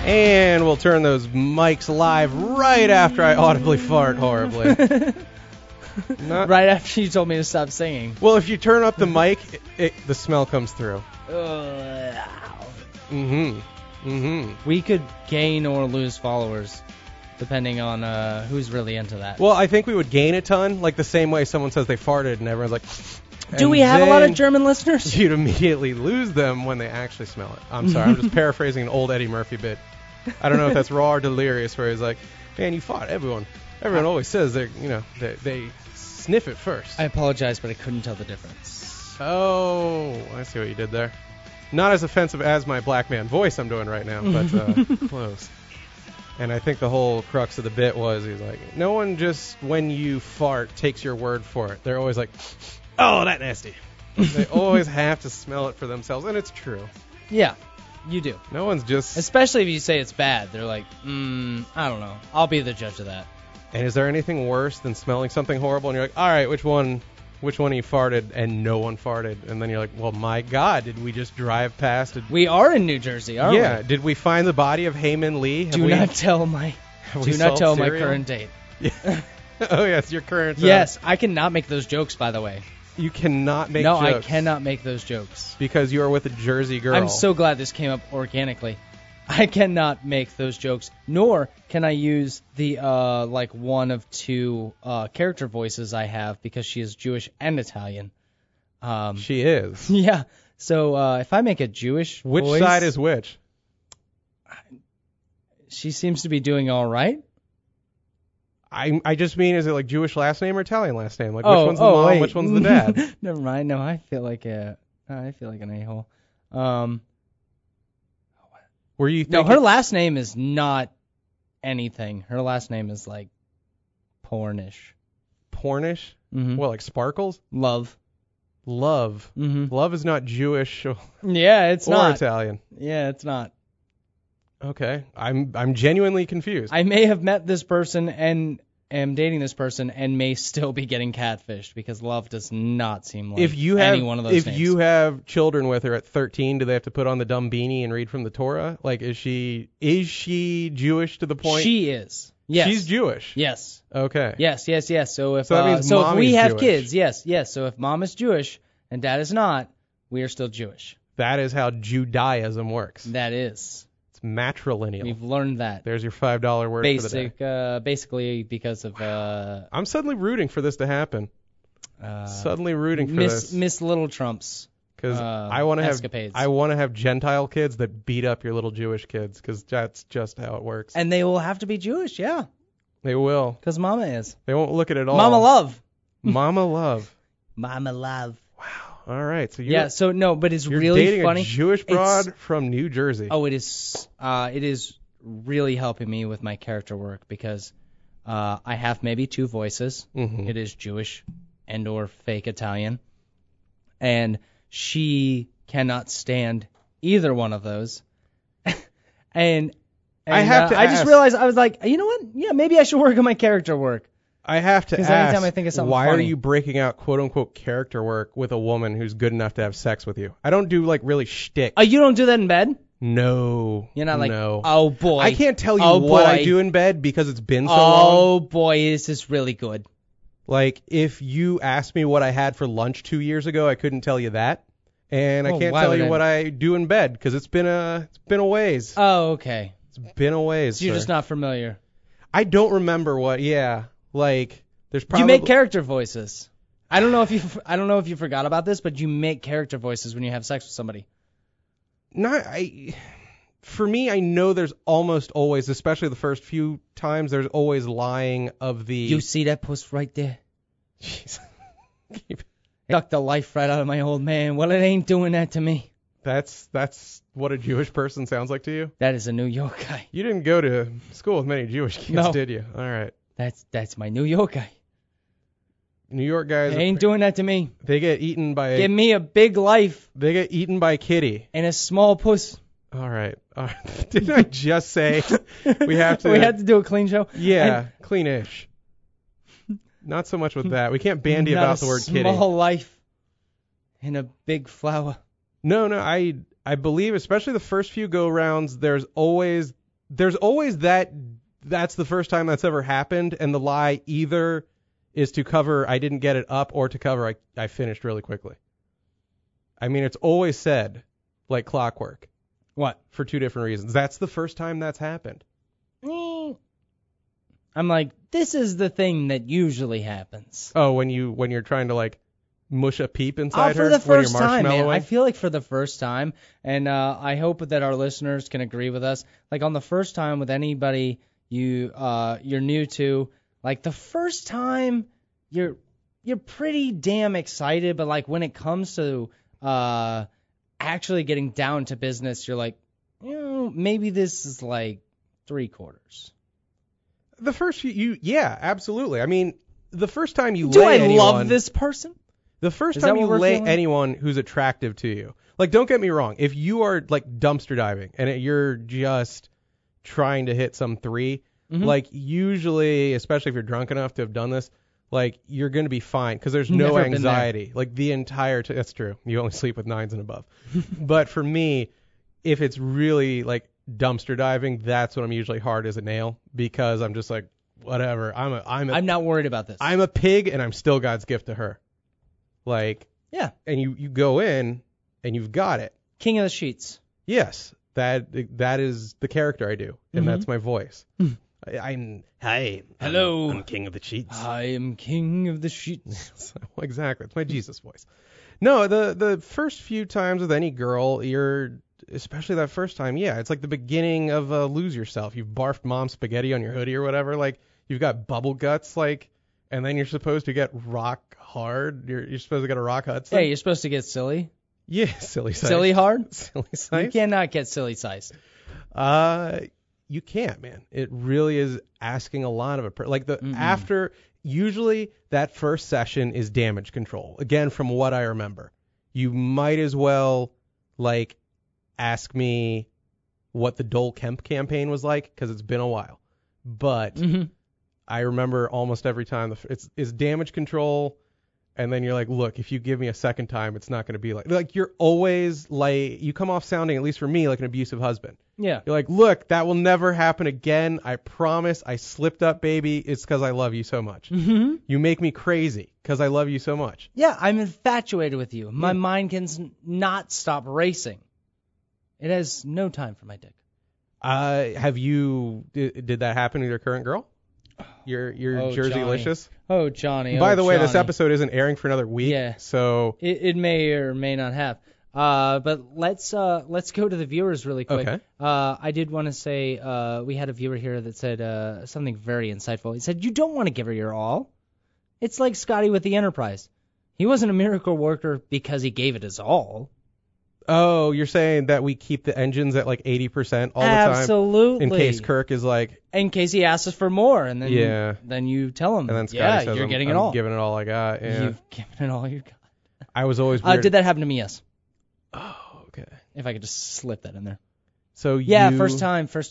And we'll turn those mics live right after I audibly fart horribly. Right after you told me to stop singing. Well, if you turn up the mic, the smell comes through. We could gain or lose followers, depending on who's really into that. Well, I think we would gain a ton, like the same way someone says they farted and everyone's like... Do we have a lot of German listeners? You'd immediately lose them when they actually smell it. I'm sorry, I'm just paraphrasing an old Eddie Murphy bit. I don't know if that's raw or delirious, where he's like, man, you fart. Everyone always says they sniff it first. I apologize, but I couldn't tell the difference. Oh, I see what you did there. Not as offensive as my black man voice I'm doing right now, but close. And I think the whole crux of the bit was, he's like, no one just, when you fart, takes your word for it. They're always like, oh, that nasty. They always have to smell it for themselves, and it's true. Yeah, you do. No one's just... Especially if you say it's bad. They're like, I don't know. I'll be the judge of that. And is there anything worse than smelling something horrible, and you're like, all right, which one of you farted, and no one farted? And then you're like, well, my God, did we just drive past it? We are in New Jersey, aren't we? Yeah, did we find the body of Heyman Lee? Do not tell my current date. Yeah. Oh, yes, your current... Yes, I cannot make those jokes, by the way. You cannot make jokes. No, I cannot make those jokes. Because you are with a Jersey girl. I'm so glad this came up organically. I cannot make those jokes, nor can I use the one of two character voices I have, because she is Jewish and Italian. She is. Yeah. So if I make a Jewish which voice, side is which? She seems to be doing all right. I just mean, is it like Jewish last name or Italian last name? Like which one's the mom, wait. which one's the dad? Never mind. No, I feel like an a-hole. Were you thinking... No, her last name is not anything. Her last name is like pornish. Pornish? Mm-hmm. Well, like Sparkles? Love. Mm-hmm. Love is not Jewish. Yeah, it's not. Or Italian. Yeah, it's not. Okay. I'm genuinely confused. I may have met this person and am dating this person and may still be getting catfished, because Love does not seem like any one of those names. If you have children with her at 13, do they have to put on the dumb beanie and read from the Torah? Like, is she Jewish to the point? She is. Yes. She's Jewish. Yes. Okay. Yes. So if that means if we have Jewish. kids, yes. So if mom is Jewish and dad is not, we are still Jewish. That is how Judaism works. That is. It's matrilineal. We've learned that. There's your $5 word for the day. Basically because of... I'm suddenly rooting for this to happen. Suddenly rooting for this. Miss Little Trumps. Because I want to have Gentile kids that beat up your little Jewish kids, because that's just how it works. And they will have to be Jewish, yeah. They will. Because Mama is. They won't look at it all. Mama love. Mama love. Mama love. Wow. All right. So but it's you're really dating funny. A Jewish broad from New Jersey. Oh, it is. It is really helping me with my character work, because I have maybe two voices. Mm-hmm. It is Jewish and or fake Italian, and she cannot stand either one of those. and I have to. I just realized, I was like, you know what? Yeah, maybe I should work on my character work. I have to ask, anytime I think of something why funny. are you breaking out quote-unquote character work with a woman who's good enough to have sex with you? I don't do like really shtick. You don't do that in bed? No. You're not like, no. Oh boy. I can't tell you what I do in bed because it's been so long. Oh boy, this is really good. Like, if you asked me what I had for lunch 2 years ago, I couldn't tell you that. And I can't tell you what I do in bed because it's been a ways. Oh, okay. It's been a ways. So you're just not familiar. I don't remember what. Yeah, like there's probably. You make character voices. I don't know if you forgot about this, but you make character voices when you have sex with somebody. For me, I know there's almost always, especially the first few times, there's always lying of the. You see that puss right there? Jeez. Sucked the life right out of my old man. Well, it ain't doing that to me. That's what a Jewish person sounds like to you? That is a New York guy. You didn't go to school with many Jewish kids, did you? All right. That's my New York guy. New York guys. They ain't doing that to me. They get eaten by. Give me a big life. They get eaten by kitty. And a small puss. All right. Didn't I just say we have to? We had to do a clean show. Yeah, cleanish. Not so much with that. We can't bandy about the word kitty. Small life in a big flower. No. I believe, especially the first few go rounds, there's always there's always that's the first time that's ever happened, and the lie either is to cover I didn't get it up or to cover I finished really quickly. I mean, it's always said like clockwork. What? For two different reasons. That's the first time that's happened. I'm like, this is the thing that usually happens. Oh, when you're trying to like mush a peep inside for her the first when you're time, man. marshmallowing? I feel like for the first time, and I hope that our listeners can agree with us. Like on the first time with anybody you're new to, like the first time you're pretty damn excited, but like when it comes to actually getting down to business, you're like, maybe this is like 3/4. The first few, yeah, absolutely. I mean, the first time you Do lay I anyone, love this person? The first Is that time you what we're lay feeling? anyone who's attractive to you, like, don't get me wrong. If you are like dumpster diving and you're just trying to hit some 3, like usually, especially if you're drunk enough to have done this, like you're going to be fine because there's no Never been there. anxiety. Like the entire that's true. You only sleep with 9s and above. But for me, if it's really like dumpster diving, that's when I'm usually hard as a nail because I'm just like, whatever. I'm not worried about this. I'm a pig and I'm still God's gift to her. Like, yeah, and you go in and you've got it. King of the Sheets. Yes, that is the character I do, and that's my voice. Hello. I'm King of the Sheets. I am King of the Sheets. Exactly, it's my Jesus voice. No, the first few times with any girl, especially that first time, yeah, it's like the beginning of Lose Yourself. You've barfed mom's spaghetti on your hoodie or whatever, like you've got bubble guts, like, and then you're supposed to get rock hard. You're supposed to get a rock Hudson. Hey, you're supposed to get silly. Yeah, silly size. Silly hard? Silly You size. cannot get silly size. You can't, man. It really is asking a lot of a like after usually that first session is damage control. Again, from what I remember, you might as well like ask me what the Dole Kemp campaign was like because it's been a while. But I remember almost every time it's damage control. And then you're like, look, if you give me a second time, it's not going to be like you're always like, you come off sounding, at least for me, like an abusive husband. Yeah. You're like, look, that will never happen again. I promise. I slipped up, baby. It's because I love you so much. Mm-hmm. You make me crazy because I love you so much. Yeah, I'm infatuated with you. My mind can not stop racing. It has no time for my dick. Did that happen to your current girl? Your Jerseylicious? Oh, Johnny. By the way, this episode isn't airing for another week. Yeah. So it may or may not have. But let's go to the viewers really quick. Okay. I did want to say we had a viewer here that said something very insightful. He said, "You don't want to give her your all. It's like Scotty with the Enterprise. He wasn't a miracle worker because he gave it his all." Oh, you're saying that we keep the engines at like 80% all the time? Absolutely. In case Kirk is like... In case he asks us for more, and then then you tell him, and then Scotty says, you're getting I'm it all. giving it all I got. Yeah. You've given it all you got. I was always weird. Did that happen to me? Yes. Oh, okay. If I could just slip that in there. So yeah, first time with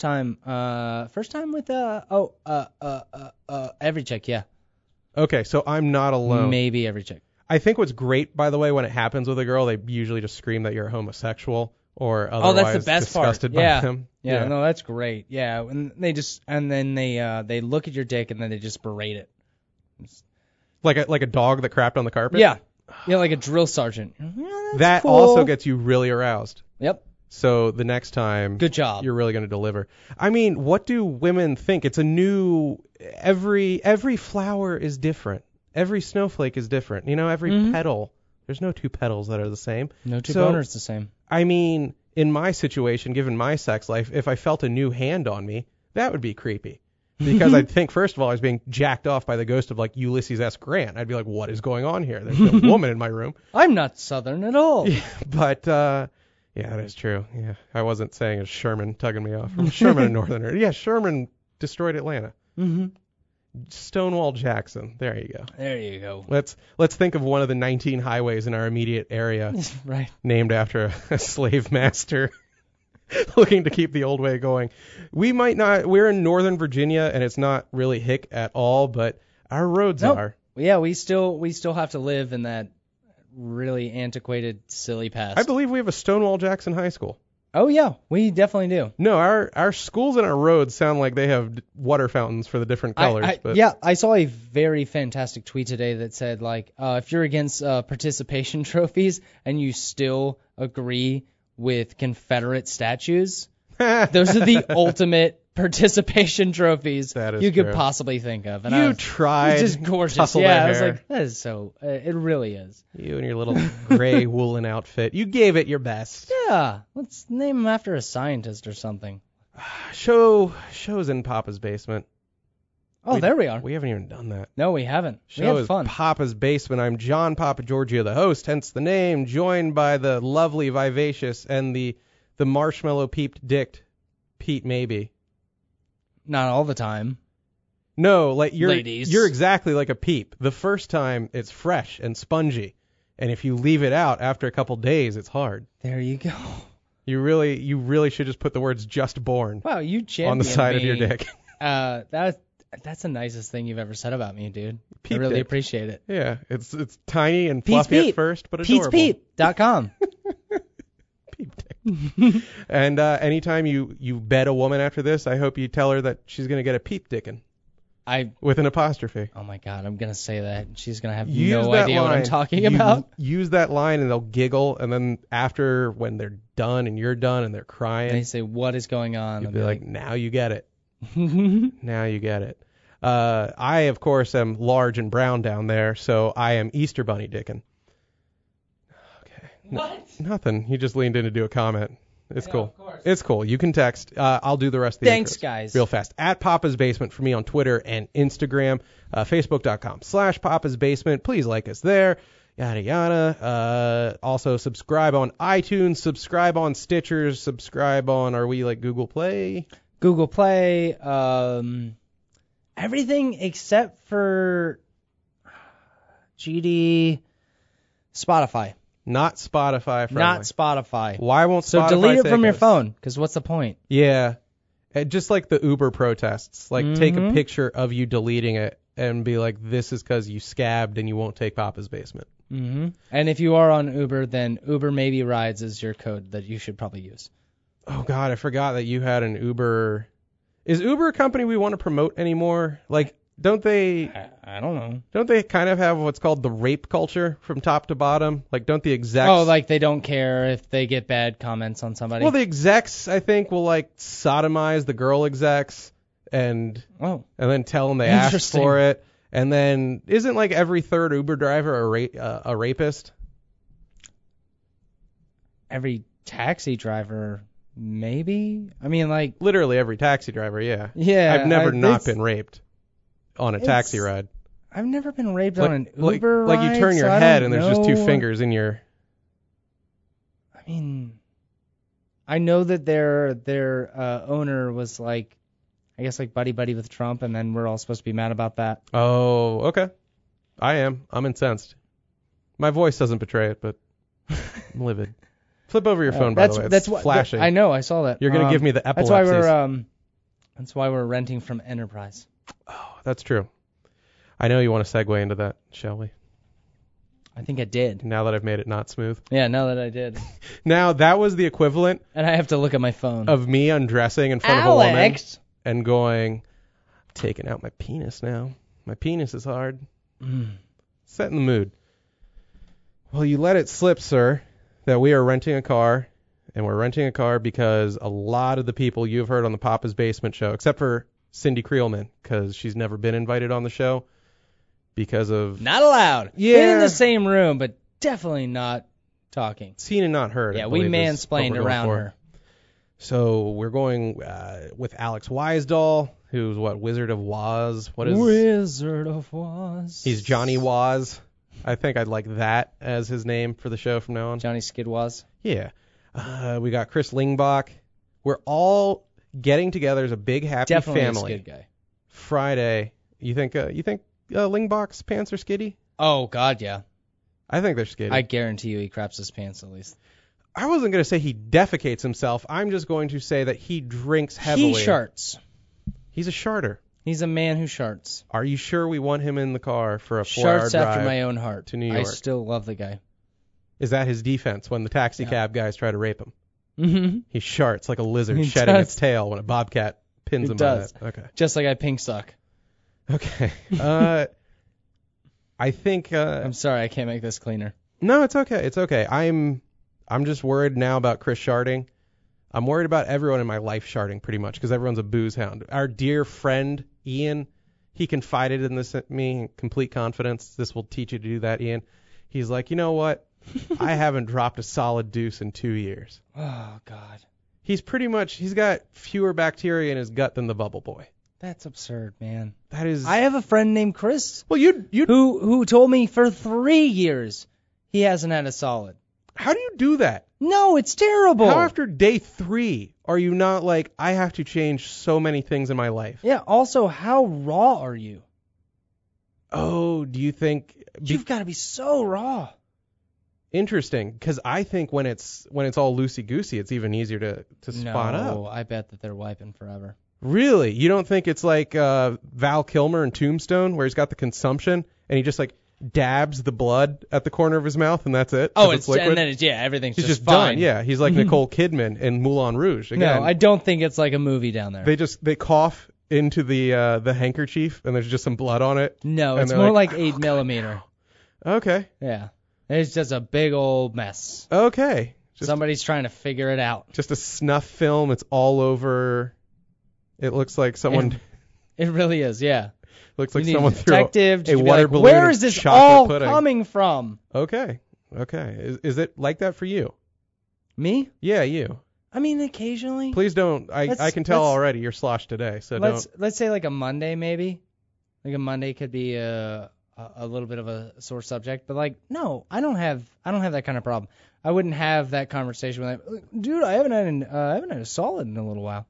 every chick, yeah. Okay, so I'm not alone. Maybe every chick. I think what's great, by the way, when it happens with a girl, they usually just scream that you're homosexual or otherwise that's the best disgusted part. by them. Yeah, no, that's great. Yeah, and then they look at your dick and then they just berate it. Like a dog that crapped on the carpet? Yeah, like a drill sergeant. Yeah, that cool. also gets you really aroused. Yep. So the next time, good job. You're really going to deliver. I mean, what do women think? It's a new every flower is different. Every snowflake is different. You know, every petal. There's no two petals that are the same. No two boners the same. I mean, in my situation, given my sex life, if I felt a new hand on me, that would be creepy. Because I'd think, first of all, I was being jacked off by the ghost of, like, Ulysses S. Grant. I'd be like, what is going on here? There's no woman in my room. I'm not Southern at all. Yeah, but, yeah, that is true. Yeah, I wasn't saying it's Sherman tugging me off. From Sherman, a Northerner. Yeah, Sherman destroyed Atlanta. Mm-hmm. Stonewall Jackson. There you go. There you go. Let's think of one of the 19 highways in our immediate area, right? Named after a slave master looking to keep the old way going. We might not. We're in Northern Virginia, and it's not really hick at all, but our roads are. Yeah, we still have to live in that really antiquated, silly past. I believe we have a Stonewall Jackson High School. Oh, yeah, we definitely do. No, our schools and our roads sound like they have water fountains for the different colors. But Yeah, I saw a very fantastic tweet today that said, like, if you're against participation trophies and you still agree with Confederate statues, those are the ultimate participation trophies That is you could true. possibly think of. And You I was, tried. It's just gorgeous. tussle Yeah, their I was hair. like, that is so. It really is. You and your little gray woolen outfit. You gave it your best. Yeah, let's name him after a scientist or something. Shows in Papa's basement. Oh, there we are. We haven't even done that. No, we haven't. We Show had is fun. Papa's Basement. I'm John Papa Giorgio, the host, hence the name, joined by the lovely Vivacious and the marshmallow peeped dicked Pete Maybe. Not all the time. No, like Ladies. you're exactly like a peep. The first time it's fresh and spongy, and if you leave it out after a couple days, it's hard. There you go. You really should just put the words "just born" Wow, you championed on the side of me. your dick. That's the nicest thing you've ever said about me, dude. Peep I really dick. appreciate it. Yeah, it's tiny and Pete's fluffy Peep. at first, but adorable. Pete'sPeep.com. Peep dick. And anytime you bed a woman after this, I hope you tell her that she's gonna get a peep dickin' with an apostrophe. Oh my God, I'm gonna say that. She's gonna have Use no that idea what I'm line. talking about. Use that line and they'll giggle, and then after when they're done and you're done and they're crying, And they say, "What is going on?" you'll I'll be like, now you get it. Now you get it. I, of course, am large and brown down there, so I am Easter Bunny Dickin'. Okay. What? Nothing. He just leaned in to do a comment. It's Yeah, cool. of course. It's cool. You can text. I'll do the rest of the Thanks, intros guys. real fast. At Papa's Basement for me on Twitter and Instagram. Facebook.com/Papa's Basement. Please like us there. Yada yada. Also subscribe on iTunes. Subscribe on Stitchers. Subscribe on. Are we like Google Play? Google Play, everything except for GD, Spotify. Not Spotify. Friendly. Not Spotify. Why won't So Spotify delete it take from your us? phone, because what's the point? Yeah. Just like the Uber protests. Like take a picture of you deleting it and be like, this is because you scabbed and you won't take Papa's Basement. Mm-hmm. And if you are on Uber, then Uber Maybe Rides is your code that you should probably use. Oh, God, I forgot that you had an Uber. Is Uber a company we want to promote anymore? Like, don't they I don't know. kind of have what's called the rape culture from top to bottom? Like, don't the execs... Oh, like they don't care if they get bad comments on somebody? Well, the execs, I think, will, like, sodomize the girl execs and then tell them they asked Interesting. for it. And then isn't, like, every third Uber driver a rapist? Every taxi driver, maybe? I mean, like... Literally every taxi driver, yeah. Yeah. I've never not it's- been raped on a taxi ride. I've never been raped on an Like, Uber like ride, you turn your so I head don't and there's just two know. fingers in your... I mean, I know that their owner was like, I guess like buddy with Trump, and then we're all supposed to be mad about that. Oh, okay. I am. I'm incensed. My voice doesn't betray it, but I'm livid. Flip over your phone, by the way. It's flashing. I know. I saw that. You're going to give me the That's epilepsies. why we're renting from Enterprise. Oh, that's true. I know you want to segue into that, shall we? I think I did. Now that I've made it not smooth. Yeah, now that I did. Now, that was the equivalent And I have to look at my phone. of me undressing in front of a woman and going, taking out my penis now. My penis is hard. Setting the mood. Well, you let it slip, sir, that we are renting a car, and we're renting a car because a lot of the people you've heard on the Papa's Basement show, except for Cindy Creelman, because she's never been invited on the show because of Not allowed. Yeah. Been in the same room, but definitely not talking. seen and not heard. I Yeah, we believe is what mansplained we're going around for. her. So we're going with Alex Weisdahl, who's Wizard of Woz. What is? Wizard of Oz. He's Johnny Woz. I think I'd like that as his name for the show from now on. Johnny Skid Woz. Yeah. We got Chris Lingbach. We're all getting together as a big happy Definitely family. a Skid guy. Friday. You think Lingbach's pants are skiddy? Oh, God, yeah. I think they're skiddy. I guarantee you he craps his pants at least. I wasn't going to say he defecates himself. I'm just going to say that he drinks heavily. He sharts. He's a sharter. He's a man who sharts. Are you sure we want him in the car for a 4-hour Sharts drive after my own heart. to New I York? still love the guy. Is that his defense when the taxi cab guys try to rape him? Mm-hmm. He sharts like a lizard He shedding does. its tail when a bobcat pins He him does. by that. Okay. Just like I pink suck. Okay. I think. I'm sorry, I can't make this cleaner. No, it's okay. It's okay. I'm just worried now about Chris sharding. I'm worried about everyone in my life sharding pretty much because everyone's a booze hound. Our dear friend Ian, he confided in this at me in complete confidence. This will teach you to do that, Ian. He's like, you know what? I haven't dropped a solid deuce in 2 years. Oh, God. He's got fewer bacteria in his gut than the Bubble Boy. That's absurd, man. That is. I have a friend named Chris Well, you. who told me for 3 years he hasn't had a solid. How do you do that? No, it's terrible. How after day 3 are you not like, I have to change so many things in my life? Yeah, also, how raw are you? Oh, do you think? You've got to be so raw. Interesting, because I think when it's all loosey goosey, it's even easier to spot No, up. I bet that they're wiping forever. Really, you don't think it's like Val Kilmer in Tombstone, where he's got the consumption and he just like dabs the blood at the corner of his mouth and that's it? Oh, 'cause it's liquid? and then it's everything's He's just fine. done. Yeah, he's like Nicole Kidman in Moulin Rouge. Again, No, I don't think it's like a movie down there. they cough into the handkerchief and there's just some blood on it. No, and it's they're more like, like 8 millimeter. Okay. Yeah, it's just a big old mess. Okay. Somebody's trying to figure it out. Just a snuff film. It's all over. It looks like someone. It really is, yeah. Looks You like need someone a threw detective. a Just be water like, balloon. where in is this chocolate all pudding. coming from? Okay. Is it like that for you? Me? Yeah, you. I mean, occasionally. Please don't. I can tell already you're sloshed today. So Let's say like a Monday maybe. Like a Monday could be a little bit of a sore subject, but like no, I don't have that kind of problem. I wouldn't have that conversation with like, dude, I haven't had a solid in a little while.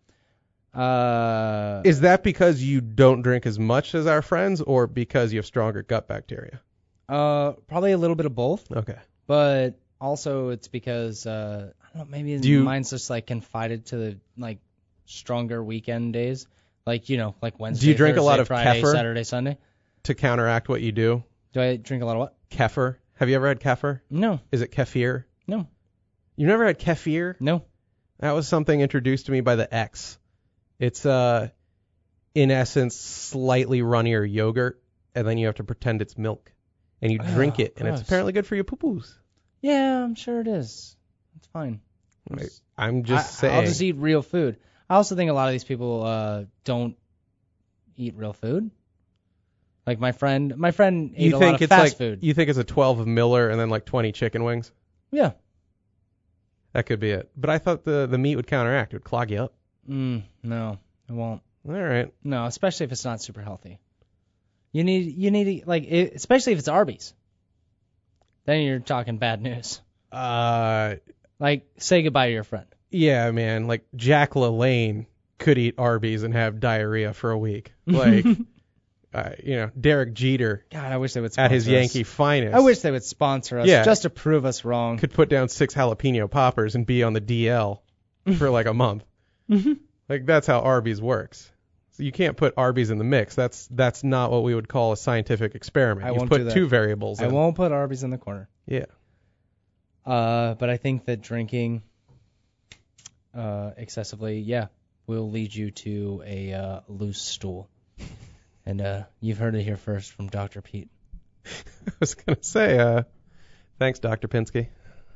Is that because you don't drink as much as our friends, or because you have stronger gut bacteria? Probably a little bit of both. Okay. But also it's because I don't know, maybe mine's just like confided to the like stronger weekend days, like like Wednesday. Do you drink Thursday, a lot of Friday, kefir? Saturday, Sunday? To counteract what you do? Do I drink a lot of what? Kefir. Have you ever had kefir? No. Is it kefir? No. You never had kefir? No. That was something introduced to me by the ex. It's in essence slightly runnier yogurt, and then you have to pretend it's milk, and you drink it, and it's gross. apparently good for your poo-poos. Yeah, I'm sure it is. It's fine. I'm just saying. I'll just eat real food. I also think a lot of these people don't eat real food. Like my friend ate a lot of fast food. You think it's a 12 of Miller and then like 20 chicken wings? Yeah. That could be it. But I thought the meat would counteract. It would clog you up. No, it won't. All right. No, especially if it's not super healthy. You need to, like, especially if it's Arby's. Then you're talking bad news. Like, say goodbye to your friend. Yeah, man. Like Jack LaLanne could eat Arby's and have diarrhea for a week. Like, Derek Jeter. God, I wish they would sponsor at his us. Yankee finest. I wish they would sponsor us just to prove us wrong. Could put down 6 jalapeno poppers and be on the DL for like a month. Like that's how Arby's works. So you can't put Arby's in the mix. That's not what we would call a scientific experiment. You put 2 variables in. I won't put Arby's in the corner. Yeah. But I think that drinking excessively, will lead you to a loose stool. And you've heard it here first from Dr. Pete. I was gonna say, thanks, Dr. Pinsky.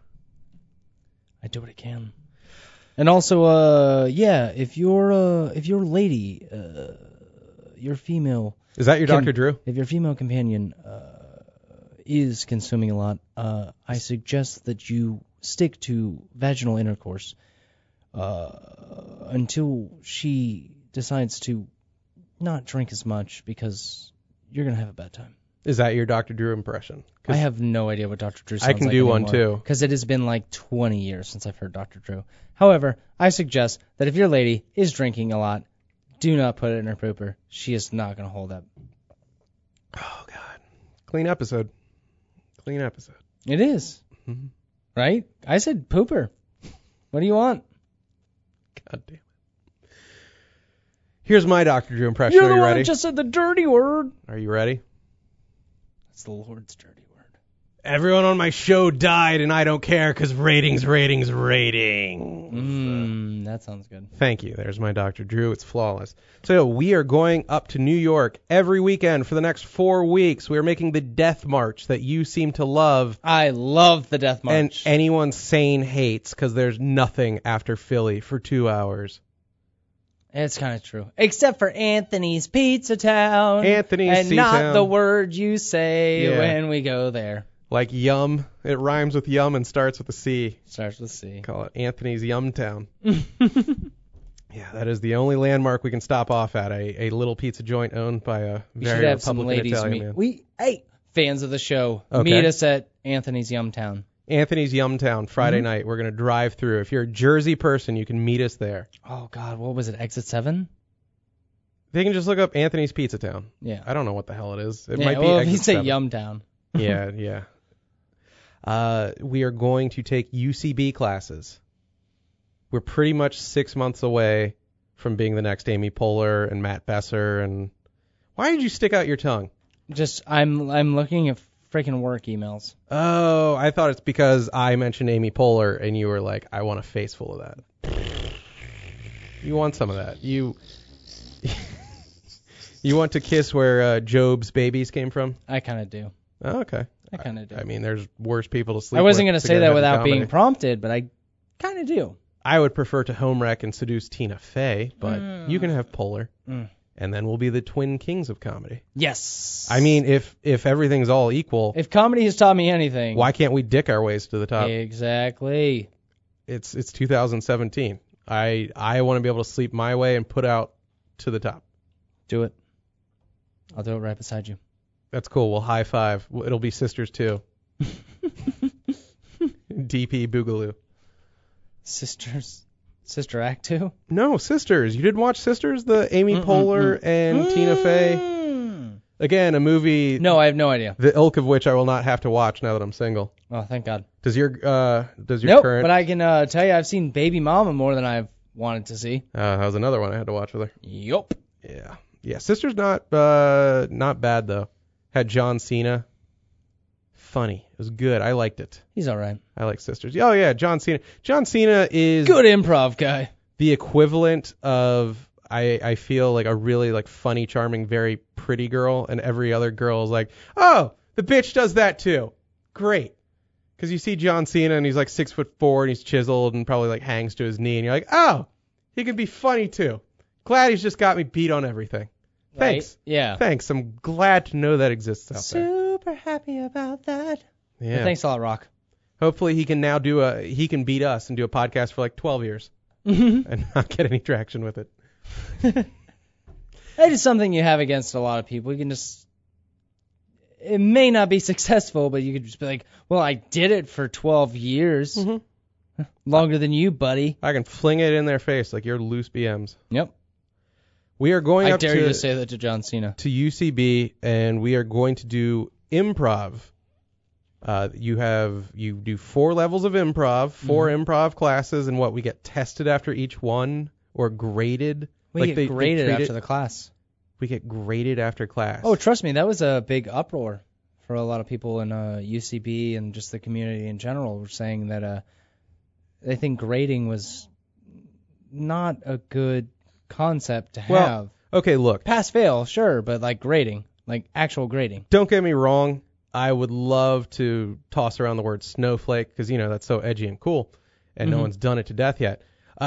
I do what I can. And also, if your lady, your female, is that your Dr. Drew? If your female companion is consuming a lot, I suggest that you stick to vaginal intercourse until she decides to not drink as much, because you're gonna have a bad time. Is that your Dr. Drew impression? I have no idea what Dr. Drew sounds like. I can do one too. Because it has been like 20 years since I've heard Dr. Drew. However, I suggest that if your lady is drinking a lot, do not put it in her pooper. She is not going to hold up. Oh, God. Clean episode. It is. Mm-hmm. Right? I said pooper. What do you want? God damn it. Here's my Dr. Drew impression. You're Are the you one ready? that just said the dirty word. Are you ready? That's the Lord's dirty word. Everyone on my show died, and I don't care because ratings. That sounds good. Thank you. There's my Dr. Drew. It's flawless. So we are going up to New York every weekend for the next 4 weeks. We are making the Death March that you seem to love. I love the Death March. And anyone sane hates because there's nothing after Philly for 2 hours. It's kind of true. Except for Anthony's Pizza Town. Anthony's And not Seatown. the word you say Yeah. when we go there. Like Yum. It rhymes with Yum and starts with a C. Starts with C. Call it Anthony's Yum Town. Yeah, that is the only landmark we can stop off at. A little pizza joint owned by a We very should have some Republican ladies Italian meet. man. Fans of the show, Okay. meet us at Anthony's Yum Town. Anthony's Yum Town, Friday night. We're going to drive through. If you're a Jersey person, you can meet us there. Oh God, what was it? Exit 7? They can just look up Anthony's Pizza Town. Yeah. I don't know what the hell it is. It Yeah, might be well, if you Exit say 7. Yum Town. Yeah. We are going to take UCB classes. We're pretty much 6 months away from being the next Amy Poehler and Matt Besser. And why did you stick out your tongue? Just I'm looking at freaking work emails. Oh, I thought it's because I mentioned Amy Poehler and you were like, I want a face full of that. You want some of that. You want to kiss where Job's babies came from? I kind of do. Oh, okay. I kind of do. I mean, there's worse people to sleep I wasn't with going to to say get that ahead in without being comedy. prompted, but I kind of do. I would prefer to home wreck and seduce Tina Fey, but you can have Poehler, and then we'll be the twin kings of comedy. Yes. I mean, if everything's all equal, if comedy has taught me anything. why can't we dick our ways to the top? Exactly. It's 2017. I want to be able to sleep my way and put out to the top. Do it. I'll do it right beside you. That's cool. We'll high five. It'll be Sisters too. DP Boogaloo. Sister Act 2? No, Sisters. You didn't watch Sisters? The Amy Poehler and Tina Fey? Again, a movie. No, I have no idea. The ilk of which I will not have to watch now that I'm single. Oh, thank God. Does your Nope, current? but I can tell you I've seen Baby Mama more than I've wanted to see. That was another one I had to watch with her. Yup. Yeah. Sisters not bad though. Had John Cena. Funny. It was good. I liked it. He's all right. I like Sisters. Oh yeah, John Cena. John Cena is Good improv guy. the equivalent of I feel like a really like funny, charming, very pretty girl, and every other girl is like, oh, the bitch does that too. Great. Because you see John Cena and he's like 6'4" and he's chiseled and probably like hangs to his knee, and you're like, oh, he can be funny too. Glad he's just got me beat on everything. Thanks. Right? Yeah. Thanks. I'm glad to know that exists out there. Super happy about that. Yeah. Well, thanks a lot, Rock. Hopefully he can now he can beat us and do a podcast for like 12 years and not get any traction with it. That is something you have against a lot of people. You can just, it may not be successful, but you could just be like, well, I did it for 12 years. Longer than you, buddy. I can fling it in their face like you're loose BMs. Yep. We are going I up dare you to say that to John Cena. to UCB, and we are going to do improv. You do 4 levels of improv, 4 improv classes, and what we get tested after each one or graded. We Like get graded treat after it- the class. We get graded after class. Oh, trust me, that was a big uproar for a lot of people in UCB and just the community in general. Were saying that they think grading was not a good concept to have. Well, okay, look. Pass fail, sure, but like grading, like actual grading. Don't get me wrong. I would love to toss around the word snowflake because, that's so edgy and cool, and no one's done it to death yet.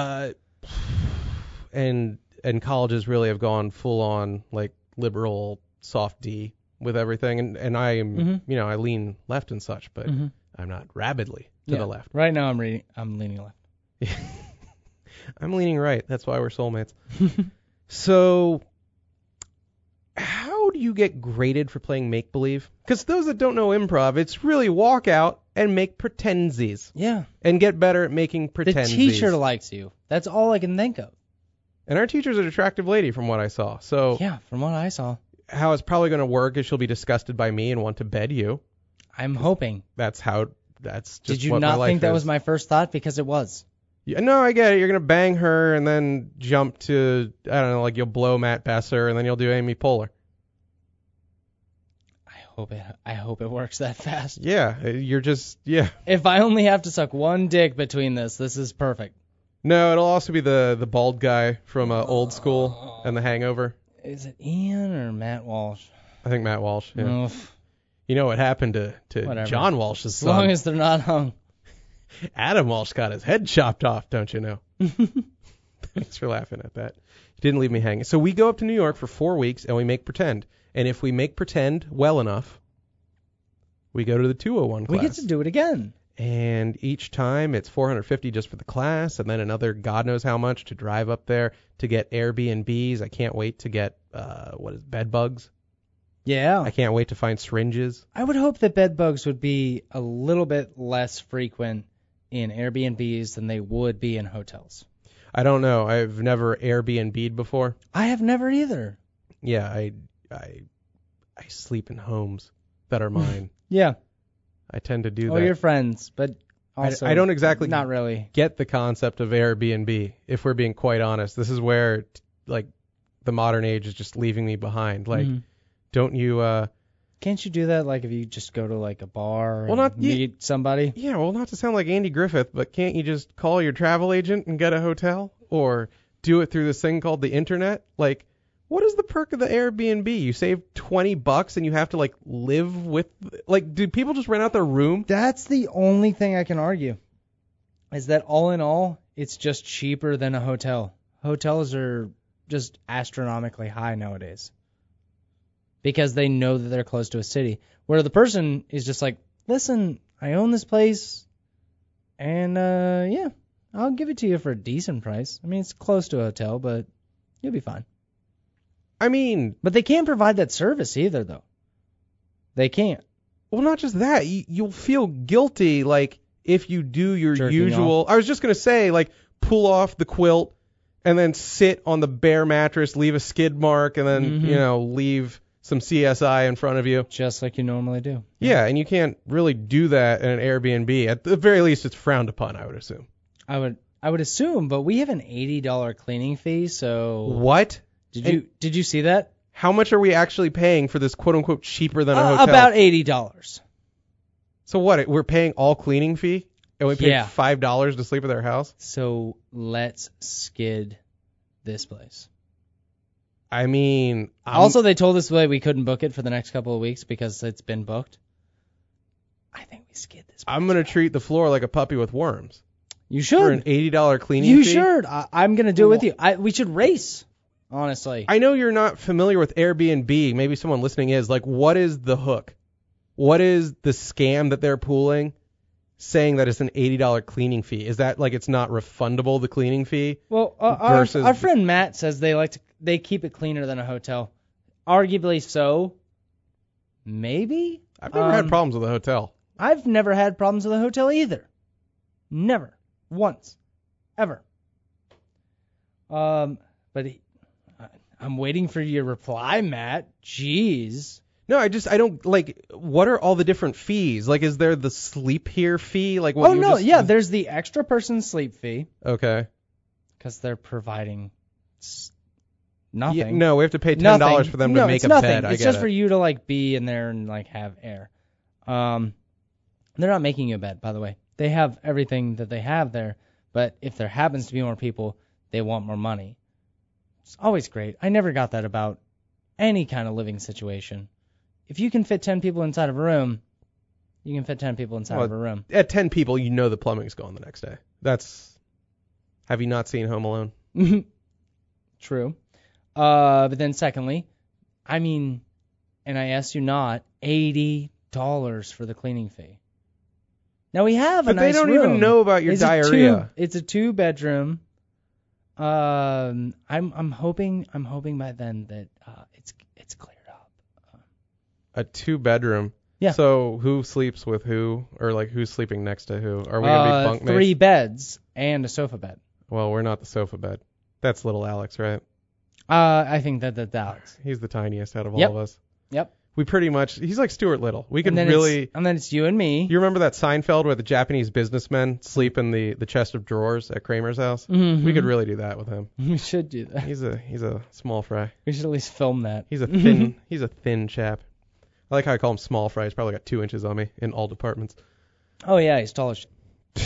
And colleges really have gone full on like liberal soft D with everything, and I am I lean left and such, but I'm not rabidly to the left. Right now I'm leaning left. I'm leaning right. That's why we're soulmates. So, how do you get graded for playing make believe? Because those that don't know improv, it's really walk out and make pretensies Yeah. and get better at making The pretensies. teacher likes you. That's all I can think of. And our teacher's an attractive lady from what I saw. So Yeah, from what I saw. how it's probably going to work is she'll be disgusted by me and want to bed you. I'm hoping. That's just Did you what my not life think that is. was my first thought? Because it was. Yeah, no, I get it. You're going to bang her and then jump to, I don't know, like you'll blow Matt Besser and then you'll do Amy Poehler. I hope it works that fast. Yeah, If I only have to suck one dick between this is perfect. No, it'll also be the bald guy from Old School and The Hangover. Is it Ian or Matt Walsh? I think Matt Walsh. Yeah. Oof. You know what happened to Whatever. John Walsh's son? As long as they're not hung. Adam Walsh got his head chopped off, don't you know? Thanks for laughing at that. You didn't leave me hanging. So we go up to New York for 4 weeks and we make pretend. And if we make pretend well enough, we go to the 201 class. We get to do it again. And each time it's $450 just for the class, and then another God knows how much to drive up there to get Airbnbs. I can't wait to get bed bugs. Yeah. I can't wait to find syringes. I would hope that bed bugs would be a little bit less frequent in Airbnbs than they would be in hotels. I don't know. I've never Airbnb'd before. I have never either. Yeah, I sleep in homes that are mine. Yeah. I tend to do that. Oh, your friends, but also I don't exactly not really get the concept of Airbnb, if we're being quite honest. This is where the modern age is just leaving me behind. Don't you Can't you do that if you just go to a bar Well, and meet somebody? Yeah, well, not to sound like Andy Griffith, but can't you just call your travel agent and get a hotel, or do it through this thing called the internet? What is the perk of the Airbnb? You save $20 and you have to live with do people just rent out their room? That's the only thing I can argue. Is that all in all, it's just cheaper than a hotel. Hotels are just astronomically high nowadays. Because they know that they're close to a city. Where the person is just listen, I own this place, and yeah, I'll give it to you for a decent price. I mean, it's close to a hotel, but you'll be fine. I mean, but they can't provide that service either, though. They can't. Well, not just that. You'll feel guilty, if you do your Jerking usual. off. I was just gonna say, pull off the quilt and then sit on the bare mattress, leave a skid mark, and then leave some CSI in front of you. Just like you normally do. Yeah, and you can't really do that in an Airbnb. At the very least, it's frowned upon, I would assume. I would assume, but we have an $80 cleaning fee, so. What? Did you see that? How much are we actually paying for this quote unquote cheaper than a hotel? About $80. So what? We're paying all cleaning fee, and we pay Yeah. $5 to sleep at their house. So let's skid this place. I mean, also they told us that we couldn't book it for the next couple of weeks because it's been booked. I think we skid this place. I'm gonna treat the floor like a puppy with worms. You should. For an $80 cleaning You fee. should. I'm gonna do it with you. We should race. Honestly. I know you're not familiar with Airbnb. Maybe someone listening is. What is the hook? What is the scam that they're pulling, saying that it's an $80 cleaning fee? Is that it's not refundable, the cleaning fee? Well, our friend Matt says they keep it cleaner than a hotel. Arguably so. Maybe. I've never had problems with a hotel. I've never had problems with a hotel either. Never. Once. Ever. But I'm waiting for your reply, Matt. Jeez. No, I don't what are all the different fees? Is there the sleep here fee? There's the extra person sleep fee. Okay. Because they're providing nothing. Yeah, no, we have to pay $10 for them to make a bed. It's just for you to be in there and have air. They're not making you a bed, by the way. They have everything that they have there, but if there happens to be more people, they want more money. It's always great. I never got that about any kind of living situation. If you can fit 10 people inside of a room, you can fit 10 people inside of a room. At 10 people, the plumbing's gone the next day. Have you not seen Home Alone? True. But then secondly, and I asked you not, $80 for the cleaning fee. Now we have a nice room. But they don't even know about your diarrhea. It's a 2-bedroom. I'm hoping by then that it's cleared up. A 2-bedroom. Yeah. So who sleeps with who, or who's sleeping next to who? Are we gonna be bunkmates? 3 beds and a sofa bed. Well, we're not the sofa bed. That's little Alex, right? I think that's Alex. He's the tiniest out of all of us. Yep. We pretty much, he's like Stuart Little. We could and then it's you and me. You remember that Seinfeld where the Japanese businessmen sleep in the chest of drawers at Kramer's house? Mm-hmm. We could really do that with him. We should do that. He's a small fry. We should at least film that. He's a thin chap. I like how I call him small fry. He's probably got 2 inches on me in all departments. Oh, yeah, he's tall as shit.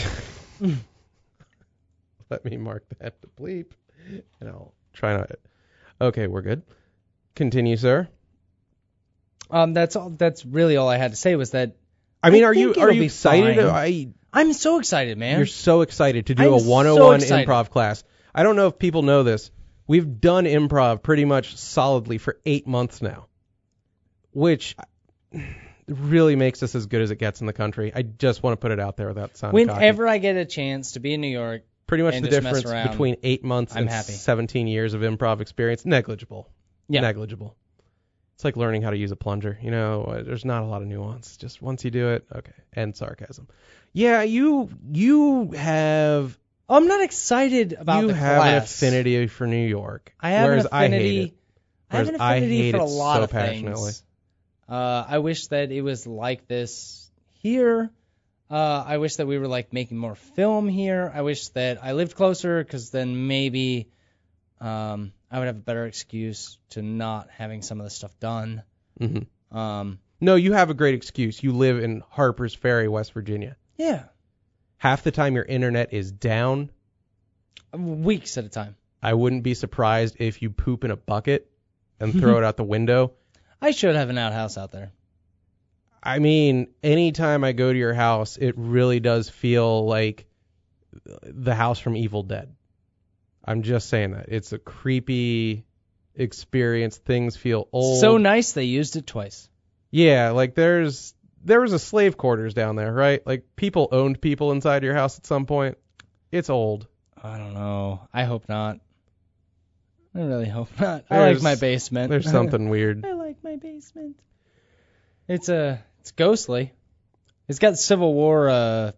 Let me mark that to bleep, and I'll try not. Okay, we're good. Continue, sir. That's all. That's really all I had to say was that. I mean, are think you it'll be excited? fine. I'm so excited, man. You're so excited to do I'm a so 101 excited. improv class. I don't know if people know this. We've done improv pretty much solidly for 8 months now, which really makes us as good as it gets in the country. I just want to put it out there without sounding cocky. Whenever I get a chance to be in New York, Pretty much and the just mess difference around, between 8 months I'm and happy. 17 years of improv experience, negligible. Yeah. Negligible. It's like learning how to use a plunger. You know, there's not a lot of nuance. Just once you do it, okay. And sarcasm. Yeah, you have I'm not excited about you the have an class. affinity for New York. I have whereas an affinity. I hate it. I have an Whereas I affinity hate for a it lot so of passionately. things. I wish that it was like this here. I wish that we were like making more film here. I wish that I lived closer, because then maybe I would have a better excuse to not having some of this stuff done. Mm-hmm. No, you have a great excuse. You live in Harper's Ferry, West Virginia. Yeah, Half the time your internet is down. weeks at a time. I wouldn't be surprised if you poop in a bucket and throw it out the window. I should have an outhouse out there. I mean, anytime I go to your house, it really does feel like the house from Evil Dead. I'm just saying that. It's a creepy experience. Things feel old. So nice they used it twice. Yeah, like there was a slave quarters down there, right? Like people owned people inside your house at some point. It's old. I don't know. I hope not. I really hope not. I like my basement. There's something weird. I like my basement. It's ghostly. It's got Civil War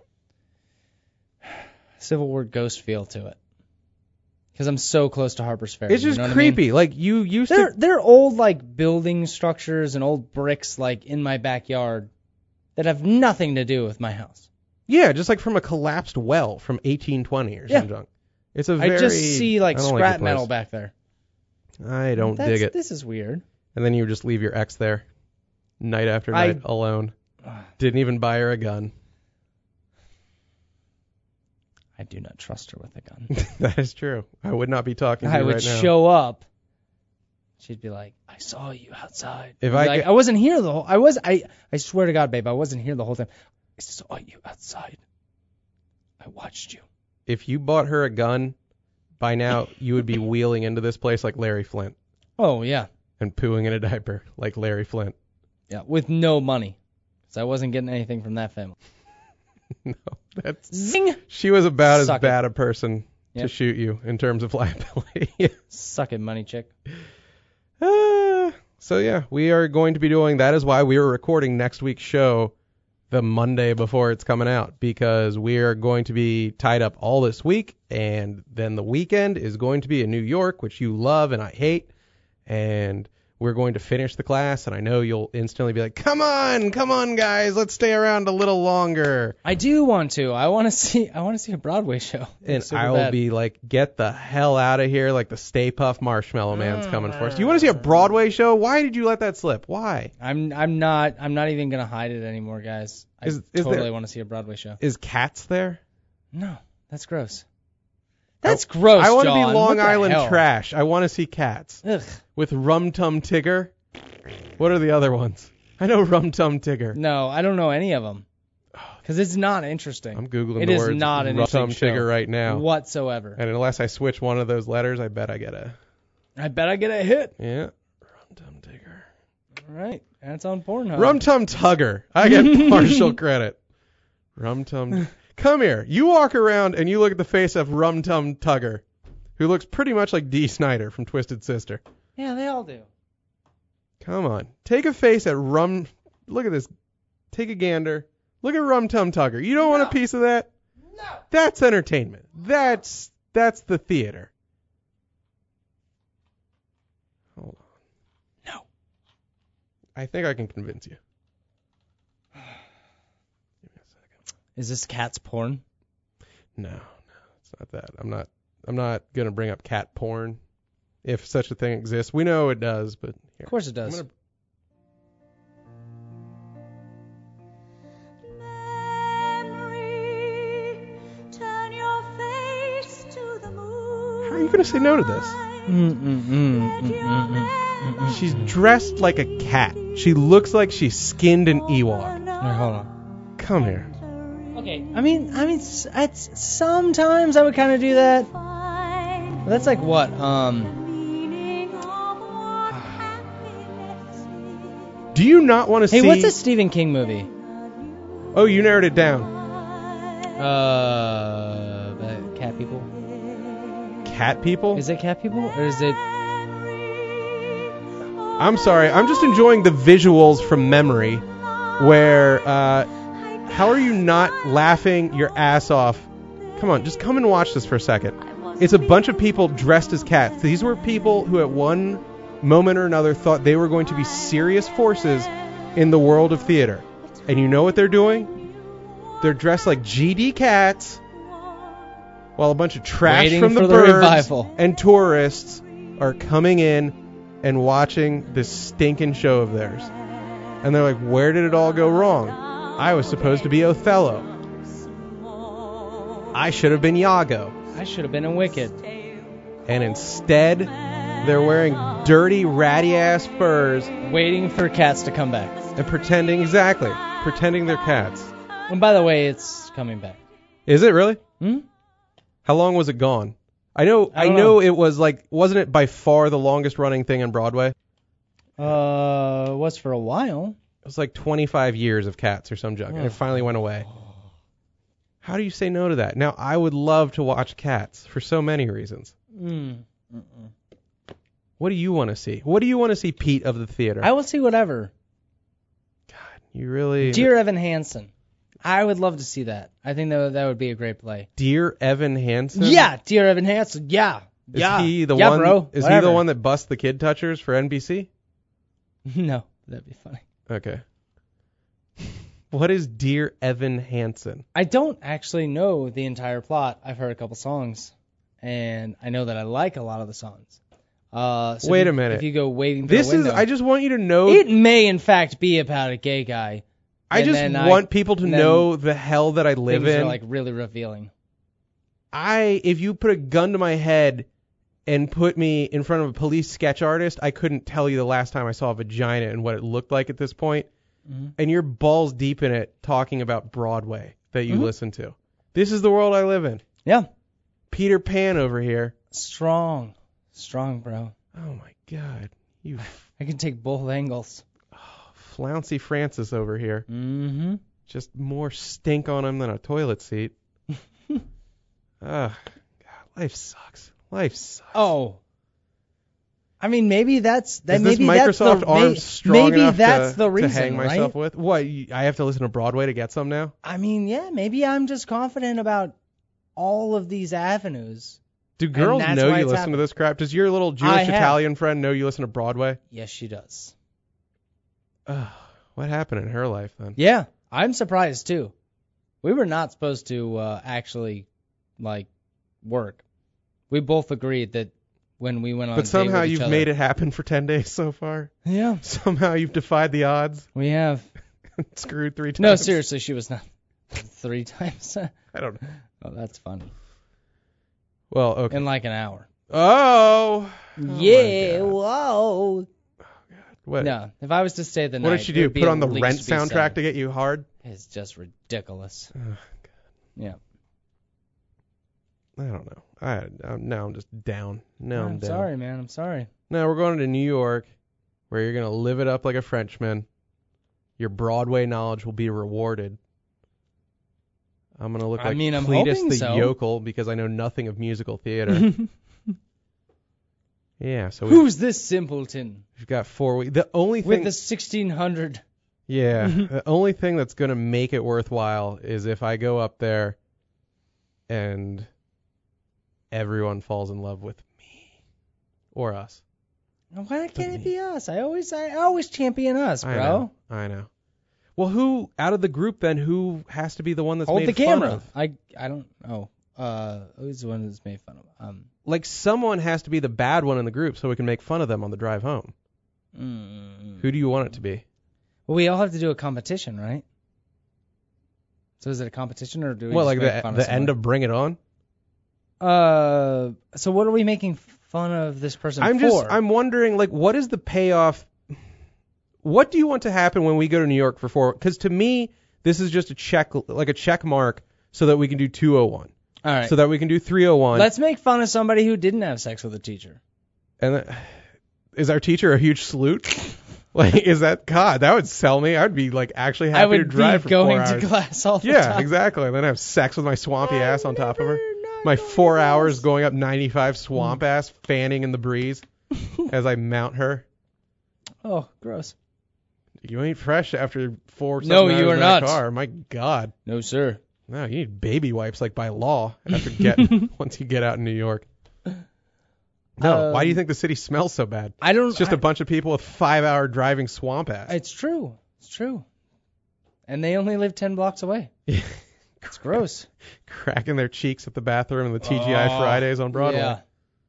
ghost feel to it. Because I'm so close to Harper's Ferry. It's just you know creepy. I mean? Like you used to. They're old like building structures and old bricks like in my backyard that have nothing to do with my house. Yeah, just like from a collapsed well from 1820 or some junk. It's a very. I just see like I don't scrap your metal place. back there. I don't dig it. This is weird. And then you just leave your ex there, night after night, alone. Didn't even buy her a gun. I do not trust her with a gun. That is true. I would not be talking to I you would right now. show up. She'd be like, "I saw you outside." If I'd I be like, get- I wasn't here the whole. I swear to God, babe, I wasn't here the whole time. I saw you outside. I watched you. If you bought her a gun, by now you would be wheeling into this place like Larry Flint Oh yeah, and pooing in a diaper like Larry Flint. yeah, with no money, because I wasn't getting anything from that family. No, that's. Zing. She was about Suck as bad a person to Yep. shoot you in terms of liability. Suck it, money chick. So yeah, we are going to be doing. That is why we are recording next week's show the Monday before it's coming out, because we are going to be tied up all this week, and then the weekend is going to be in New York, which you love and I hate, and we're going to finish the class, and I know you'll instantly be like, come on guys, let's stay around a little longer. I do want to. I want to see a Broadway show. And Super I will bad. be like, get the hell out of here, like the Stay Puft Marshmallow Man's coming for us. You want to see a Broadway show? Why did you let that slip? Why? I'm not even gonna hide it anymore, guys. I Is totally there- want to see a Broadway show. Is Cats there? No, that's gross. That's gross. I want to be John. Long What the Island hell? trash. I want to see Cats. Ugh. With Rum Tum Tigger. What are the other ones? I know Rum Tum Tigger. No, I don't know any of them. Because it's not interesting. I'm Googling It the is words not an Rum Tum interesting show Tigger right now. whatsoever. And unless I switch one of those letters, I bet I get a... I bet I get a hit. Yeah. Rum Tum Tigger. All right, that's on Pornhub. Rum Tum Tugger. I get partial credit. Rum Tum... Come here. You walk around and you look at the face of Rum Tum Tugger, who looks pretty much like Dee Snider from Twisted Sister. Yeah, they all do. Come on. Take a face at Rum... Look at this. Take a gander. Look at Rum Tum Tugger. You don't want a piece of that? No. That's entertainment. That's the theater. Hold on. No. I think I can convince you. Give me a second. Is this cat's porn? No, it's not that. I'm not gonna bring up cat porn, if such a thing exists. We know it does, but here. Of course it does. going to say no to this? She's dressed like a cat. She looks like she skinned an Ewok. Right, hold on. Come here. Okay, I mean, sometimes I would kind of do that. But that's like what? Do you not want to see... Hey, what's a Stephen King movie? Oh, you narrowed it down. Cat People. Cat People? Is it Cat People or is it? I'm sorry. I'm just enjoying the visuals from memory where, how are you not laughing your ass off? Come on, just come and watch this for a second. It's a bunch of people dressed as cats. These were people who at one moment or another thought they were going to be serious forces in the world of theater. And you know what they're doing? They're dressed like GD cats while a bunch of trash Waiting from the for the birds revival. and tourists are coming in and watching this stinking show of theirs. And they're like, where did it all go wrong? I was supposed to be Othello. I should have been Iago. I should have been in Wicked. And instead, they're wearing dirty, ratty-ass furs Waiting for cats to come back. and pretending they're cats. And by the way, it's coming back. Is it really? Hmm? How long was it gone? I know it was like, wasn't it by far the longest running thing on Broadway? Was for a while. It was like 25 years of Cats or some junk, and it finally went away. How do you say no to that? Now, I would love to watch Cats for so many reasons. What do you want to see? What do you want to see, Pete of the theater? I will see whatever. God, you really... Dear Evan Hansen. I would love to see that. I think that would be a great play. Dear Evan Hansen? Yeah, Dear Evan Hansen. Yeah. Is he the yeah, one? Bro. Is Whatever. he the one that busts the kid touchers for NBC? No, that'd be funny. Okay. What is Dear Evan Hansen? I don't actually know the entire plot. I've heard a couple songs, and I know that I like a lot of the songs. So Wait a minute. If you go Waiting for This the Window, is. I just want you to know. it may in fact be about a gay guy. I just want people to know the hell that I live Things in. are like really revealing. If you put a gun to my head and put me in front of a police sketch artist, I couldn't tell you the last time I saw a vagina and what it looked like at this point. Mm-hmm. And you're balls deep in it talking about Broadway that you listen to. This is the world I live in. Yeah. Peter Pan over here. Strong, bro. Oh my God. You I can take both angles. flouncy Francis over here. Mm-hmm. Just more stink on him than a toilet seat. God, life sucks. Oh. I mean, maybe that's that. Is this maybe Microsoft that's the, arm strong maybe enough that's to, the reason, to hang myself right? with? What? I have to listen to Broadway to get some now? I mean, yeah, maybe I'm just confident about all of these avenues. Do girls that's know why you it's listen to this crap? Does your little I Jewish have. Italian friend know you listen to Broadway? Yes, she does. What happened in her life then? Yeah, I'm surprised too. We were not supposed to actually work. We both agreed that when we went on. But a date somehow with each you've other, made it happen for 10 days so far. Yeah, Somehow you've defied the odds. we have. Screwed 3 times. No, seriously, she was not 3 times. I don't know. Oh, that's funny. Well, okay. In like an hour. Oh. Yeah. My God. Whoa. What? No, if I was to stay the night, What did she it do? would be Put on at the least Rent be soundtrack 7. to get you hard? It's just ridiculous. Oh, God. Yeah. I don't know. Now I'm just down. Now I'm down. Sorry, man. I'm sorry. Now we're going to New York, where you're going to live it up like a Frenchman. Your Broadway knowledge will be rewarded. I'm going to look like I'm Cletus hoping the so. yokel because I know nothing of musical theater. Yeah, so Who's this simpleton we've got 4 weeks. The only thing, with the 1600? yeah, the only thing that's going to make it worthwhile is if I go up there and everyone falls in love with me or us. Why can't it be us? I always champion us, bro. I know. Well, who out of the group then? Who has to be the one that's Hold made the fun camera. of? I don't know. Who's the one that's made fun of? Like someone has to be the bad one in the group so we can make fun of them on the drive home. Who do you want it to be? Well, we all have to do a competition, right? So is it a competition or do we Well, just like make fun of the end someone? of Bring It On? So what are we making fun of this person for? I'm wondering, like, what is the payoff? What do you want to happen when we go to New York for 4? Because to me, this is just a check mark so that we can do 201. All right. So that we can do 301. Let's make fun of somebody who didn't have sex with a teacher. And is our teacher a huge sleut? Like, is that, God, that would sell me. I'd be, like, actually happy to drive for 4 hours. I would be going to class all the time. Yeah, exactly. And then have sex with my swampy ass on top of her. My 4 hours going up 95 swamp ass, fanning in the breeze as I mount her. Oh, gross. You ain't fresh after 4 No, hours you are in not. that car. My God. No, sir. No, you need baby wipes, like, by law after once you get out in New York. No, why do you think the city smells so bad? It's just a bunch of people with 5-hour driving swamp ass. It's true. It's true. And they only live 10 blocks away. It's gross. Cracking their cheeks at the bathroom and the TGI Fridays on Broadway. Yeah.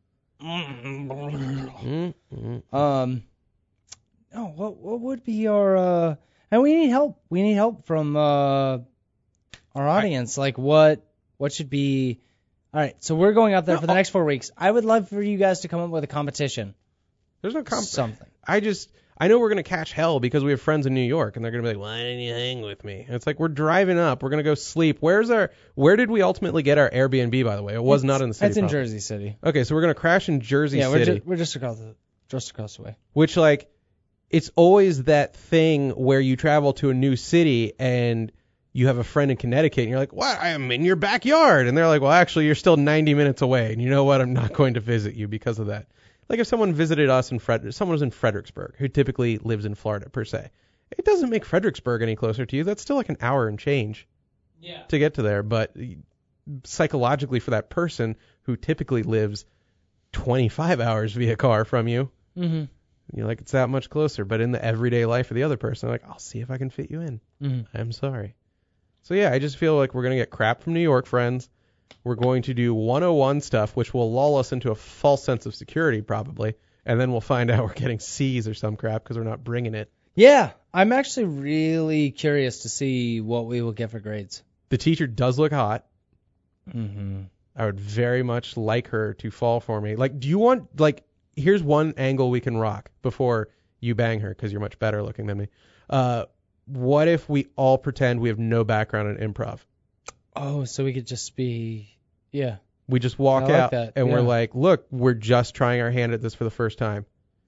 Oh, what would be our and we need help. We need help from our audience. Like what should be. All right, so we're going up there for the next 4 weeks. I would love for you guys to come up with a competition. There's no something. I know we're going to catch hell because we have friends in New York, and they're going to be like, why didn't you hang with me? And it's like, we're driving up. We're going to go sleep. Where did we ultimately get our Airbnb, by the way? It was not in the city. It's in Jersey City. Okay, so we're going to crash in Jersey City. We're just across the way. Which, like, it's always that thing where you travel to a new city and you have a friend in Connecticut, and you're like, what? I am in your backyard. And they're like, well, actually, you're still 90 minutes away. And you know what? I'm not going to visit you because of that. Like if someone visited us someone was in Fredericksburg, who typically lives in Florida, per se. It doesn't make Fredericksburg any closer to you. That's still like an hour and change to get to there. But psychologically for that person who typically lives 25 hours via car from you, you're like, it's that much closer. But in the everyday life of the other person, like, I'll see if I can fit you in. I'm sorry. So, yeah, I just feel like we're going to get crap from New York friends. We're going to do 101 stuff, which will lull us into a false sense of security, probably. And then we'll find out we're getting C's or some crap because we're not bringing it. Yeah, I'm actually really curious to see what we will get for grades. The teacher does look hot. I would very much like her to fall for me. Like, do you want, like, here's one angle we can rock before you bang her because you're much better looking than me. What if we all pretend we have no background in improv? Oh, so we could just be, We just walk out and we're like, look, we're just trying our hand at this for the first time.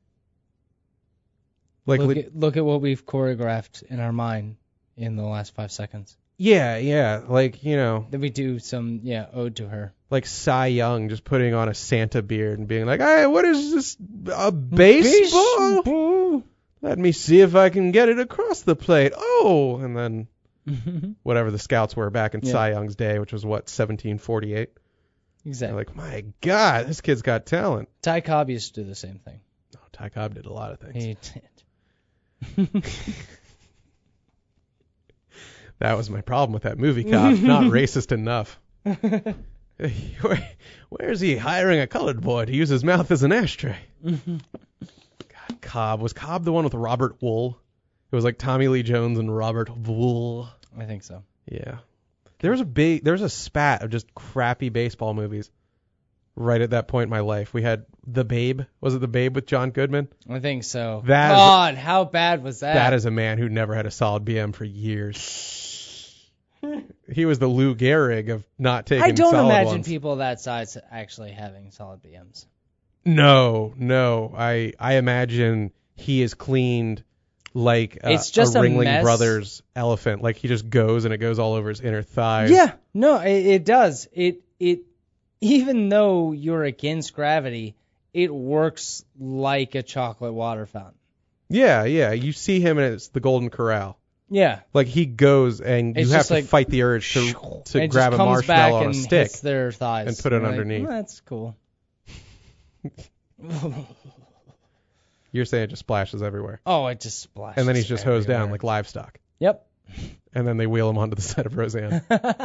Like, look at what we've choreographed in our mind in the last 5 seconds. Yeah. Like, you know. Then we do some, ode to her. Like Cy Young just putting on a Santa beard and being like, hey, what is this? A baseball? Let me see if I can get it across the plate. Oh, and then whatever the scouts were back in Cy Young's day, which was, 1748? Exactly. Like, my God, this kid's got talent. Ty Cobb used to do the same thing. Oh, Ty Cobb did a lot of things. He did. That was my problem with that movie, Cobb. Not racist enough. Where is he hiring a colored boy to use his mouth as an ashtray? God, Cobb. Was Cobb the one with Robert Wool? It was like Tommy Lee Jones and Robert Wool. I think so. Yeah. There was a spat of just crappy baseball movies right at that point in my life. We had The Babe. Was it The Babe with John Goodman? I think so. God, how bad was that? That is a man who never had a solid BM for years. He was the Lou Gehrig of not taking solid ones. I don't imagine people that size actually having solid BMs. No. I imagine he is cleaned like it's just a Ringling mess. Brothers elephant. Like he just goes and it goes all over his inner thighs. Yeah, no, it does. It even though you're against gravity, it works like a chocolate water fountain. Yeah. You see him and it's the Golden Corral. Yeah. Like he goes and you have to fight the urge to grab a marshmallow on a stick hits their thighs and put it underneath. That's cool. You're saying it just splashes everywhere. Oh, it just splashes. And then he's just hosed down like livestock. Yep. And then they wheel him onto the set of Roseanne.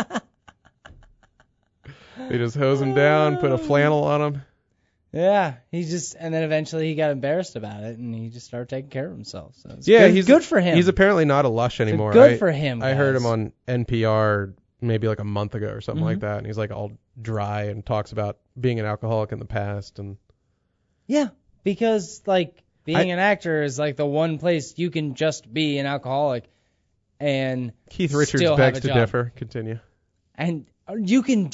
They just hose him down, put a flannel on him. Yeah, and then eventually he got embarrassed about it, and he just started taking care of himself. So yeah, he's good for him. He's apparently not a lush anymore. Good for him. I heard him on NPR maybe like a month ago or something like that, and he's like all dry and talks about being an alcoholic in the past. And Yeah, because like being an actor is like the one place you can just be an alcoholic and Keith Richards still begs have a to job. differ. Continue. And you can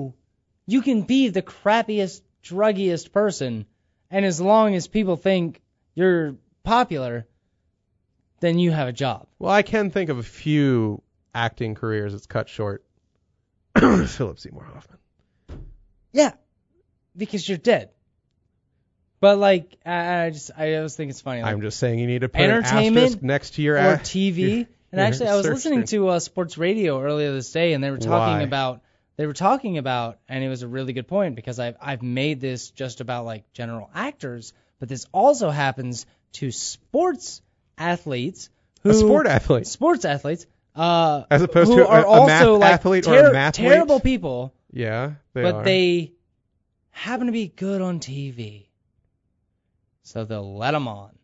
be the crappiest, druggiest person, and as long as people think you're popular, then you have a job. Well, I can think of a few acting careers that's cut short. Philip Seymour Hoffman. Yeah, because you're dead. But like, I always think it's funny. Like, I'm just saying you need to put an entertainment asterisk next to your or TV. And your actually, I was search listening screen. to sports radio earlier this day, and they were talking about, and it was a really good point because I've made this just about like general actors, but this also happens to sports athletes A sport athlete. Sports athletes, As opposed who to are a also math like athlete or a mathlete? terrible people, Yeah, but are. they happen to be good on TV, so they'll let them on.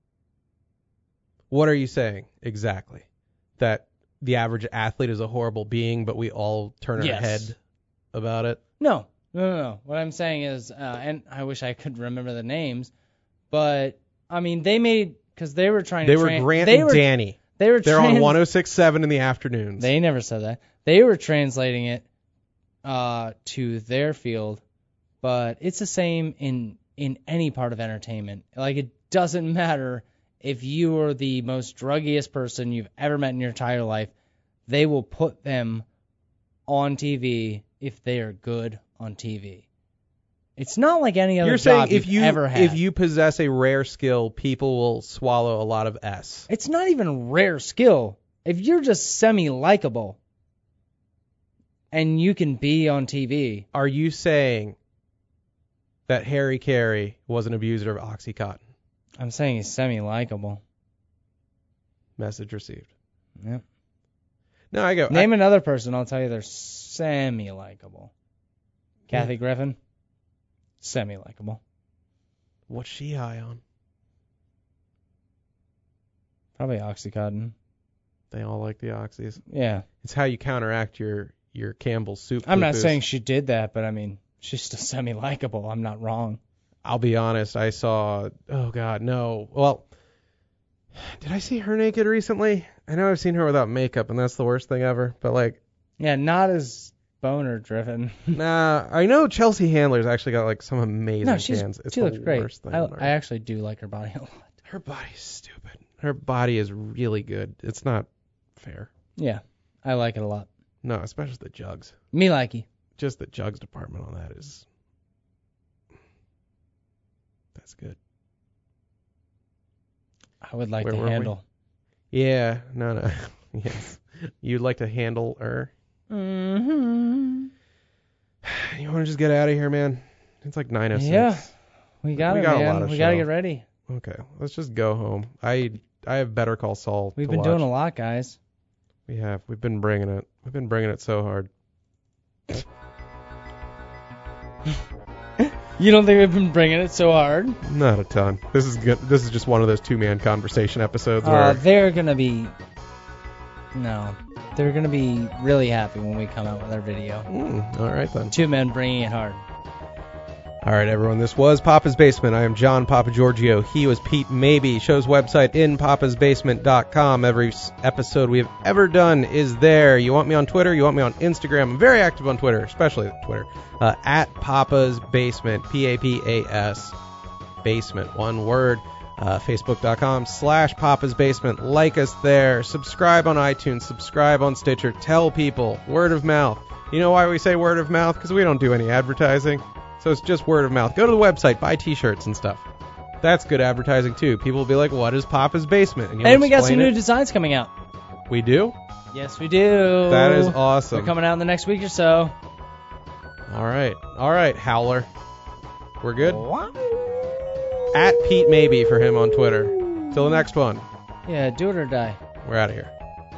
What are you saying exactly? That the average athlete is a horrible being, but we all turn our Yes. head about it? No. What I'm saying is, and I wish I could remember the names, but I mean because they were trying They to were Grant and Danny. They're on 106.7 in the afternoons. They never said that. They were translating it to their field, but it's the same in any part of entertainment. Like, it doesn't matter if you are the most druggiest person you've ever met in your entire life, they will put them on TV if they are good on TV. It's not like any other You're saying job you've ever had. if you possess a rare skill, people will swallow a lot of S. It's not even rare skill. If you're just semi-likable and you can be on TV. Are you saying that Harry Carey was an abuser of Oxycontin? I'm saying he's semi-likable. Message received. Yep. No, I go. Name another person, I'll tell you they're semi-likable. Kathy Griffin, semi-likable. What's she high on? Probably Oxycontin. They all like the oxys. Yeah. It's how you counteract your Campbell's soup. I'm not poo-poos. saying she did that, but I mean, she's still semi-likable. I'm not wrong. I'll be honest. I saw. Oh God, no. Well, did I see her naked recently? I know I've seen her without makeup, and that's the worst thing ever. But like, Yeah, not as boner-driven. nah. I know Chelsea Handler's actually got like some amazing No, cans. It's she looks the great. worst thing on earth. I actually do like her body a lot. Her body's stupid. Her body is really good. It's not fair. Yeah, I like it a lot. No, especially the jugs. Me likey. Just the jugs department on that is. That's good. I would like Where to were we? handle. Yeah. No. Yes. You'd like to handle her. Mm-hmm. You want to just get out of here, man? It's like 9:06. Yeah, we got We it, got a man. lot of We got to show. get ready. Okay, let's just go home. I have Better Call Saul. We've to been watch. doing a lot, guys. We have. We've been bringing it. We've been bringing it so hard. You don't think we've been bringing it so hard? Not a ton. This is good. This is just one of those two-man conversation episodes where They're gonna be. No, they're gonna be really happy when we come out with our video. All right then. Two men bringing it hard. All right, everyone. This was Papa's Basement. I am John Papa Giorgio. He was Pete Maybe. Show's website inpapasbasement.com. Every episode we have ever done is there. You want me on Twitter? You want me on Instagram? I'm very active on Twitter, especially Twitter. At Papa's Basement. Papas Basement. One word. Facebook.com/Papa's Basement. Like us there. Subscribe on iTunes. Subscribe on Stitcher. Tell people. Word of mouth. You know why we say word of mouth? Because we don't do any advertising. So it's just word of mouth. Go to the website, buy T-shirts and stuff. That's good advertising too. People will be like, "What is Papa's Basement?" And, And we got some new designs coming out. We do? Yes, we do. That is awesome. They're coming out in the next week or so. All right, Howler. We're good. What? At Pete Maybe for him on Twitter. Till the next one. Yeah, do it or die. We're out of here.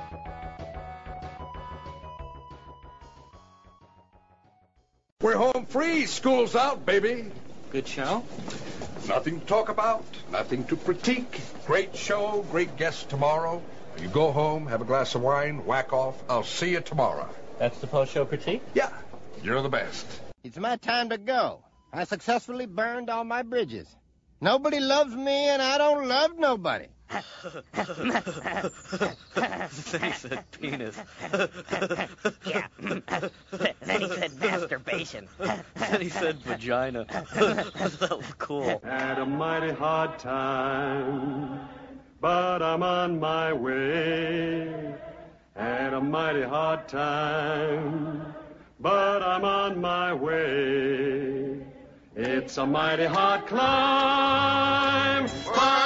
We're home free. School's out, baby. Good show? Nothing to talk about, nothing to critique. Great show, great guests tomorrow. You go home, have a glass of wine, whack off. I'll see you tomorrow. That's the post-show critique? Yeah, you're the best. It's my time to go. I successfully burned all my bridges. Nobody loves me, and I don't love nobody. Then he said penis. Yeah. Then he said masturbation. Then he said vagina. That was cool. Had a mighty hard time, but I'm on my way. Had a mighty hard time, but I'm on my way. It's a mighty hard climb.